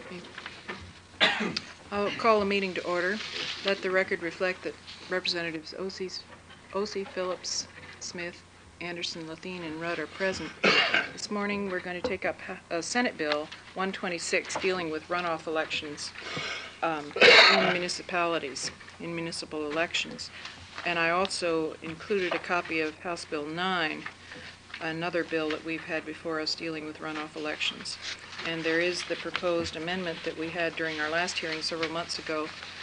I'll call a meeting to order. Let the record reflect that Representatives O.C. Phillips, Smith, Anderson, Lathine, and Rudd are present. This morning we're going to take up Senate Bill 126 dealing with runoff elections in municipalities, in municipal elections. And I also included a copy of House Bill 9, another bill that we've had before us dealing with runoff elections. And there is the proposed amendment that we had during our last hearing several months ago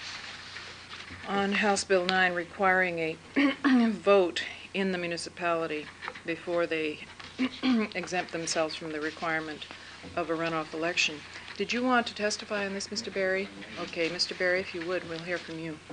on House Bill 9 requiring a vote in the municipality before they exempt themselves from the requirement of a runoff election. Did you want to testify on this, Mr. Berry? Okay, Mr. Berry, if you would, we'll hear from you.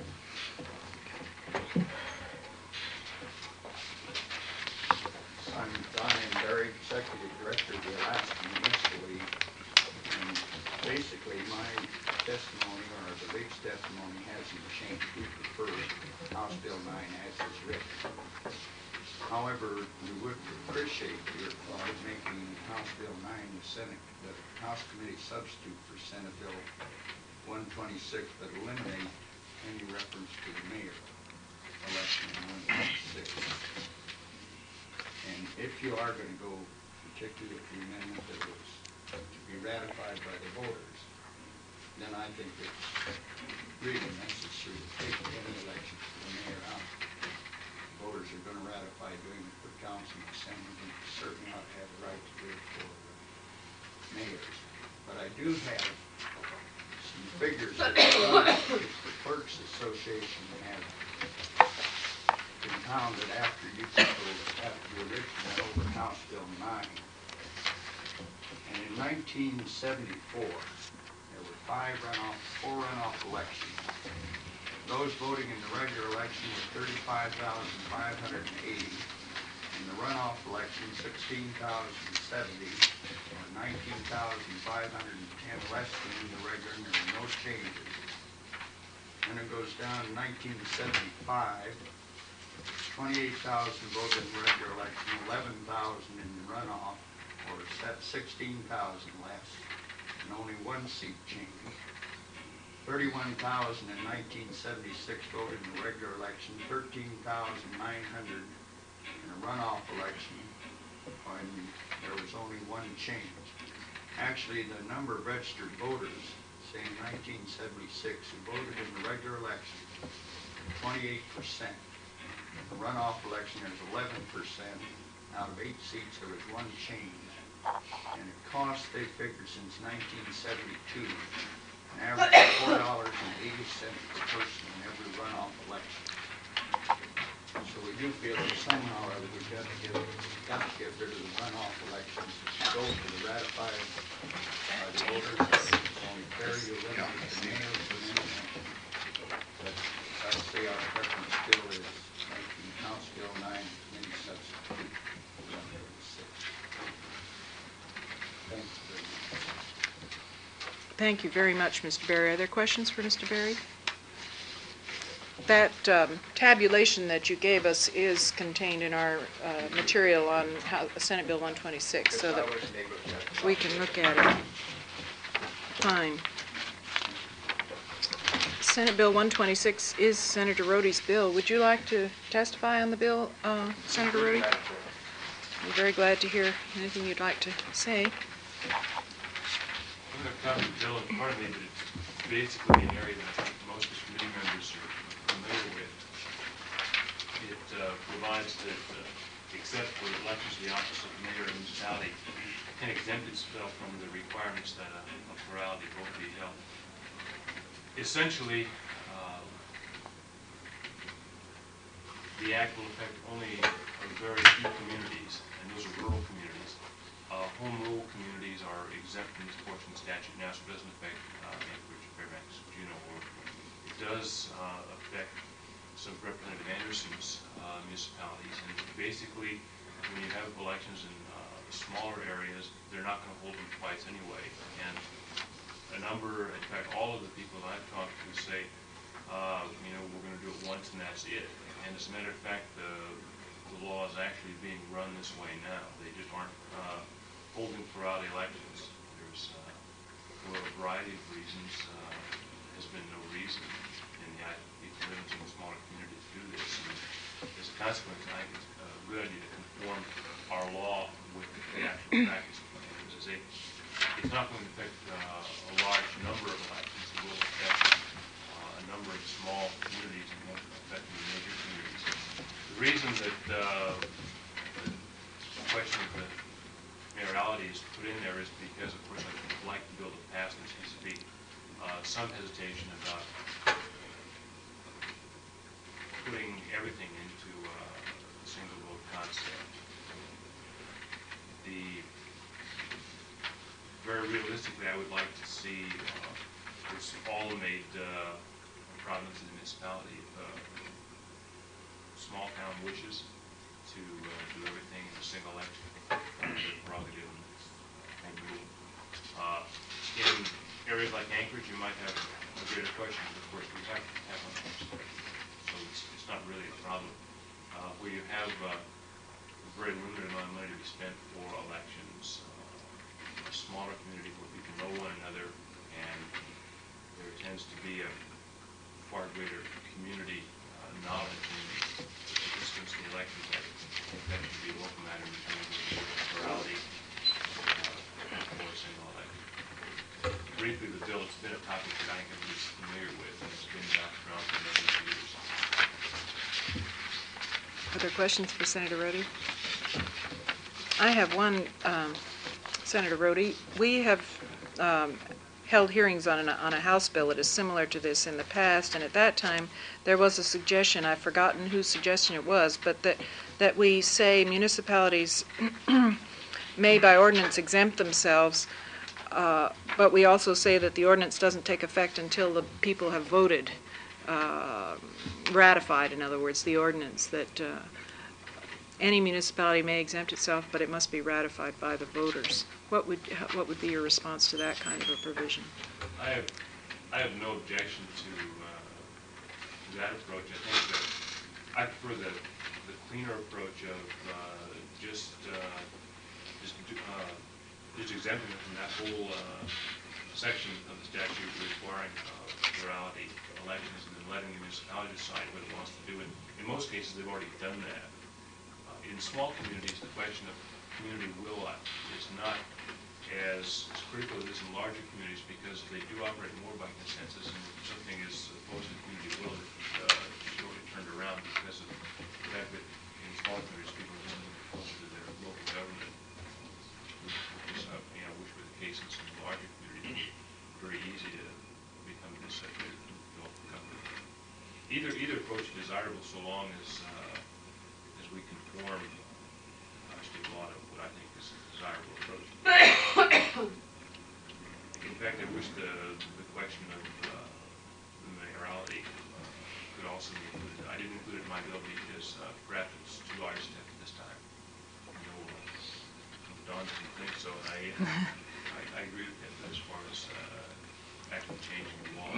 I'm Don Berry, Executive Director of the Alaska Municipal League, and basically my testimony, or the League's testimony, hasn't changed. We prefer House Bill 9 as is written. However, we would appreciate your thought of making House Bill 9 the House Committee substitute for Senate Bill 126, but eliminate any reference to the mayor election in 126. And if you are going to go particularly with the amendment that was to be ratified by the voters, then I think it's really necessary to take any election for the mayor out. Voters are going to ratify doing it for council and assembly, and certainly ought to have the right to do it for mayors. But I do have some figures that the Clerks Association have compounded after you originally over House Bill 9. And in 1974, there were four runoff elections. Those voting in the regular election were 35,580. In the runoff election, 16,070, or 19,510 less than in the regular, and there were no changes. Then it goes down to 1975. 28,000 voted in the regular election, 11,000 in the runoff, or 16,000 less, and only one seat changed. 31,000 in 1976 voted in the regular election, 13,900 in a runoff election, and there was only one change. Actually, the number of registered voters, say in 1976, who voted in the regular election, 28%. The runoff election, there's 11%. Out of 8 seats, there was one change. And it cost, they figured, since 1972, an average of $4.80 per person in every runoff election. So we do feel that somehow or other we've got to get rid of the runoff elections. Go to the ratified by the voters. It's only fair you eliminate the mayors and anything. But I'd say our preference still is making House Bill 9 committee substitute for 126. Thanks very much. Thank you very much, Mr. Berry. Are there questions for Mr. Berry? That tabulation that you gave us is contained in our material on Senate Bill 126, so that we can look at it. Fine. Senate Bill 126 is Senator Rohde's bill. Would you like to testify on the bill, Senator Rohde? I'm very glad to hear anything you'd like to say. I'm going to cover the bill in part of it, but it's basically an area that I think most of the committee members are familiar with. It provides that, except for elections to the office of mayor and municipality, can exempt itself from the requirements that a plurality vote be held. Essentially, the act will affect only a very few communities, and those are rural communities. Home rule communities are exempt from this portion of the statute now, so it doesn't affect Anchorage, Fairbanks, Juneau, or it does affect some Representative Anderson's municipalities. And basically, when you have elections in smaller areas, they're not going to hold them twice anyway. And a number, in fact, all of the people that I've talked to say, we're going to do it once and that's it. And as a matter of fact, the law is actually being run this way now. They just aren't holding plurality elections. There's for a variety variety of reasons, has been no reason in the eyes of people living in smaller communities to do this. And as a consequence, I think it's a good idea to conform our law with the actual practice of plans. It's not going to affect a large number of elections. It will affect a number of small communities and won't affect the major communities. The reason that the question of the mayoralty is put in there is because, of course, I'd like the bill to pass. There seems to be some hesitation about putting everything into a single vote concept. Very realistically, I would like to see this all made province and municipality. Small town wishes to do everything in a single election, their prerogative and home rule. In areas like Anchorage, you might have a greater question, but of course we have elections, so it's not really a problem. Where you have a very limited amount of money to be spent for elections, a smaller community where people know one another, and there tends to be a far greater community knowledge in the participants in the elections. I think that should be a local matter in terms of plurality for a single election. Briefly, the bill, it's been a topic that I think everybody's familiar with, and it's been around for many years. Other questions for Senator Rhodey? I have one, Senator Rhodey. We have held hearings on a House bill that is similar to this in the past, and at that time there was a suggestion, I've forgotten whose suggestion it was, but that we say municipalities may by ordinance exempt themselves, but we also say that the ordinance doesn't take effect until the people have voted, ratified, in other words, the ordinance, that any municipality may exempt itself, but it must be ratified by the voters. What would be your response to that kind of a provision? I have no objection to that approach. I think that I prefer the cleaner approach of just exempting it from that whole section of the statute requiring plurality elections, and then letting the municipality decide what it wants to do. And in most cases, they've already done that. In small communities, the question of community will is not as critical as it is in larger communities, because they do operate more by consensus, and if something is opposed to community will, it's really turned around because of the fact that in small communities, people are really closer to their local government, which were the case in some larger communities. Very easy to become disaffected with local government. Either approach is desirable so long as we conform our state law to what I think is a desirable approach. In fact, I wish the question of the mayoralty could also be included. I didn't include it in my bill because perhaps it's too large a step at this time. I know Don didn't think so, and I agree with him as far as actually changing the law.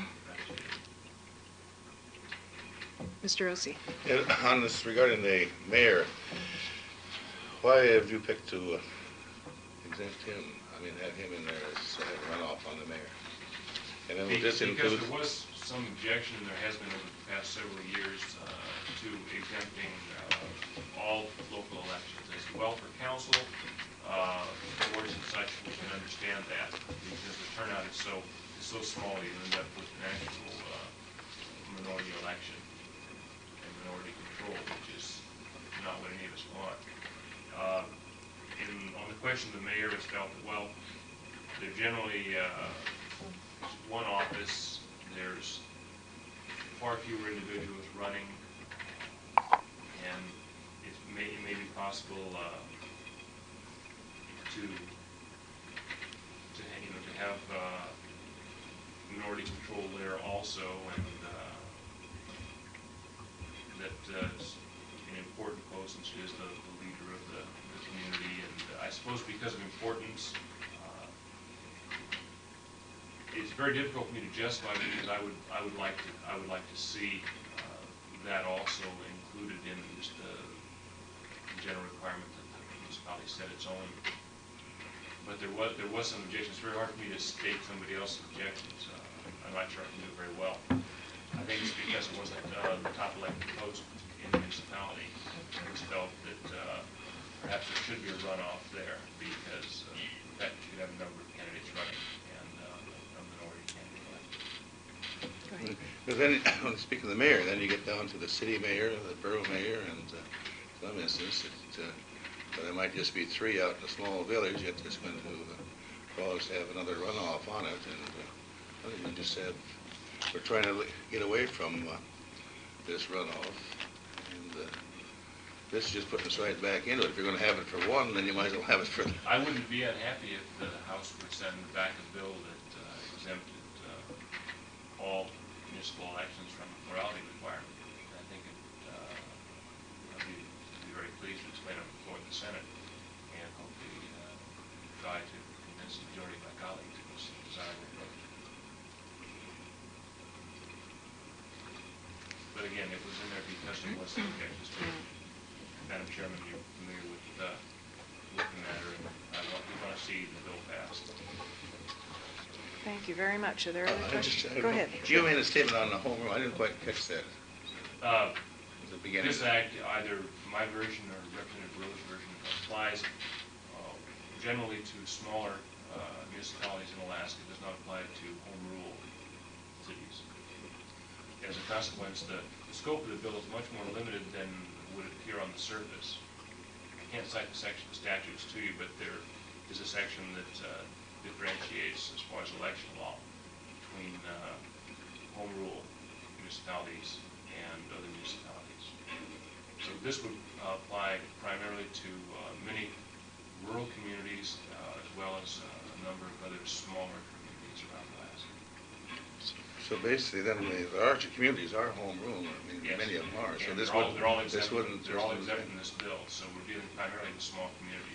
Mr. Ossie. Yeah, on this regarding the mayor, why have you picked to exempt him? I mean, have him in there as a runoff on the mayor? And then will this include? Because there was some objection, there has been over the past several years, to exempting all local elections as well for council, boards and such. We can understand that because the turnout is so small, you end up with an actual minority election. Minority control, which is not what any of us want. On the question of the mayor, it's felt that, well, they're generally one office, there's far fewer individuals running, and it may be possible to have minority control there also, and that an important post, and she is the leader of the community. And I suppose because of importance, it's very difficult for me to justify because I would like to see that also included in just the general requirement that the municipality set its own but there was some objections. It's very hard for me to state somebody else's objections. I'm not sure I can do it very well. I think it's because it wasn't the top elected post in the municipality. It was felt that perhaps there should be a runoff there because in fact you could have a number of candidates running and a minority candidate elected. Go ahead. But then, when speaking of the mayor, then you get down to the city mayor, the borough mayor, and some instances, there might just be 3 out in a small village, yet there's going to always have another runoff on it, and I think we just have, we're trying to get away from this runoff, and this is just putting us right back into it. If you're going to have it for one, then you might as well have it for... I wouldn't be unhappy if the House would send back a bill that exempted all municipal elections from a plurality requirement. I think I'd be very pleased to explain it before the Senate and hopefully try to convince the majority of my colleagues it was a desirable approach. But again, it was in there because there was some objections to it. Madam Chairman, you're familiar with the matter, and we want to see the bill passed. Thank you very much. Are there other I questions? just- Go ahead. You made a statement on the home rule. I didn't quite catch that at the beginning. This act, either my version or Representative Rose' version, applies generally to smaller municipalities in Alaska. It does not apply to home rule cities. As a consequence, the scope of the bill is much more limited than would appear on the surface. I can't cite the section of statutes to you, but there is a section that differentiates as far as election law between home rule municipalities and other municipalities. So this would apply primarily to many rural communities as well as a number of other smaller communities around Alaska. So basically, then the larger communities are home rule. I mean, Yes. many of them are. So And this they're all this exempt. wouldn't. They're all exempt in this bill, so we're dealing primarily with small communities.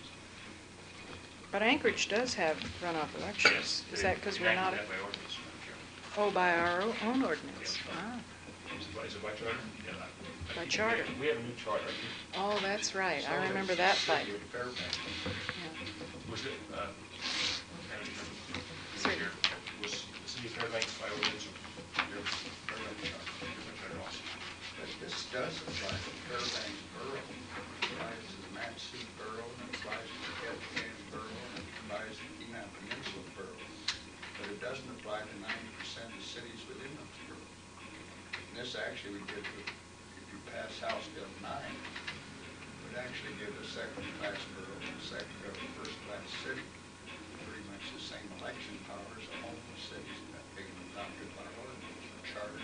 But Anchorage does have runoff elections. Is that because we're not, Enacted that by ordinance, Madam Chairman. oh, by our own ordinance? Ah, Is it by charter? Yeah. By charter. We have a new charter. oh, that's right. I remember that fight. Fairbanks. Yeah. Was it, Madam Chairman, Certainly. here, was the city of Fairbanks by ordinance or your Fairbanks charter also? But this does apply to Fairbanks Borough. It applies to the Mat-Su Borough, and it applies to Kettle Canyon Borough, and it applies to Kenai Peninsula Borough. But it doesn't apply to 90% of cities within those boroughs. And this actually would give, if you pass House Bill 9, would actually give a second-class borough and a second or first-class city pretty much the same election powers of homeless cities that they can adopted by ordinance or charter.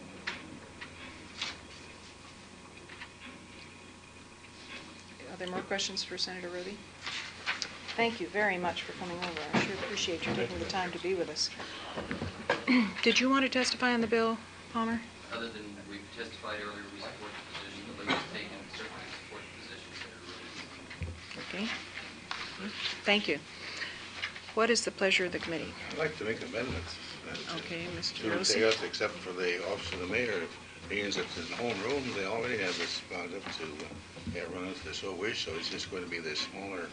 Are there more questions for Senator Ruby? Thank you very much for coming over. I sure appreciate you taking the time to be with us. Did you want to testify on the bill, Palmer? Other than we've testified earlier, we support the position the league's taken, certainly support the positions that are really. Okay. Thank you. What is the pleasure of the committee? I'd like to make amendments. Okay, Mr. To Rossi. take out, except for the office of the mayor, means that in home rule, they already have this bound up to run if they so wish, so it's just going to be the smaller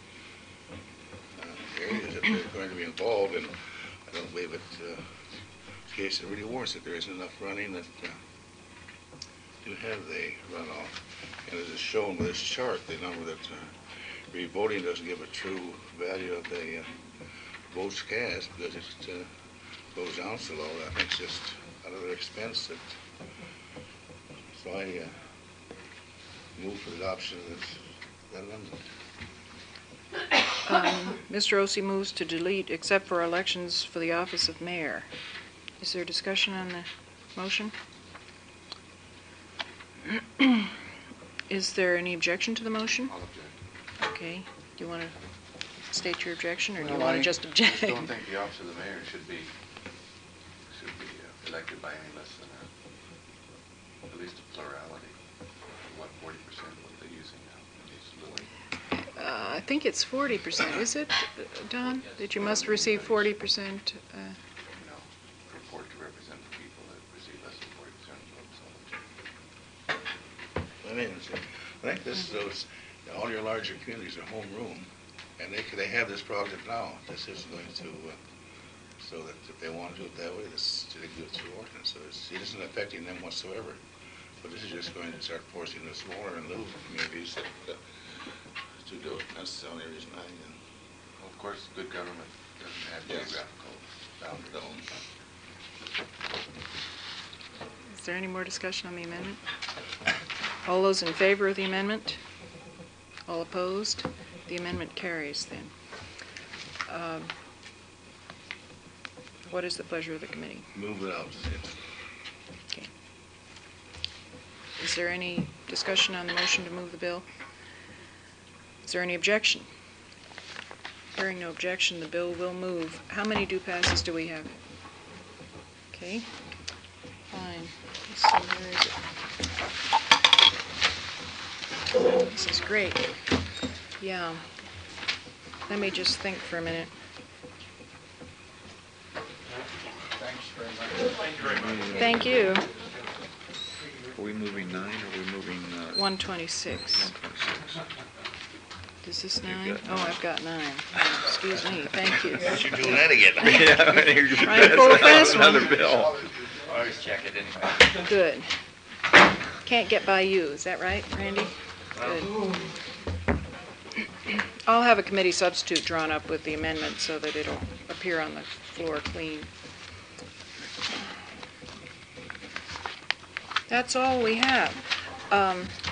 areas that they're going to be involved in. I don't believe it, in case it really warrants it, there isn't enough running that do have the runoff. And as is shown with this chart, the number that re-voting doesn't give a true value of the votes cast because it goes down so low. I think it's just another expense that, so I move for the adoption of that amendment. Mr. Rossi moves to delete except for elections for the office of mayor. Is there discussion on the motion? Is there any objection to the motion? I'll object. Okay. Do you want to state your objection, or do you Well, want I to just object? I don't think the office of the mayor should be elected by any less than at least a plurality. What, 40% what they're using now? It's really, I think it's 40%, is it, Don? That you must receive 40%? you know, purport to represent the people that receive less than 40% of votes. I mean, I think this is those, all your larger communities are home rule. And they have this project now. This is going to, so that if they want to do it that way, they can do it through ordinance. So it isn't affecting them whatsoever. But this is just going to start forcing the smaller and little communities to do it. That's the only reason Well, of course, good government doesn't have Yes. geographical boundaries. Is there any more discussion on the amendment? All those in favor of the amendment? All opposed? The amendment carries then. What is the pleasure of the committee? Move it out. Okay. Is there any discussion on the motion to move the bill? Is there any objection? Hearing no objection, the bill will move. How many do passes do we have? Okay, fine. Let's see, where is it? This is great. Yeah. Let me just think for a minute. Thanks very much. Thank you very much. Thank you. Are we moving 9 or are we moving 126. 126? Is this You've 9? got Oh, 9. I've got 9. Oh, excuse me, thank you. You're doing that again. Yeah, you're just Trying to pull a fast one. another bill. Always check it anyway. Good. Can't get by you, is that right, Randy? Good. I'll have a committee substitute drawn up with the amendment so that it'll appear on the floor clean. That's all we have.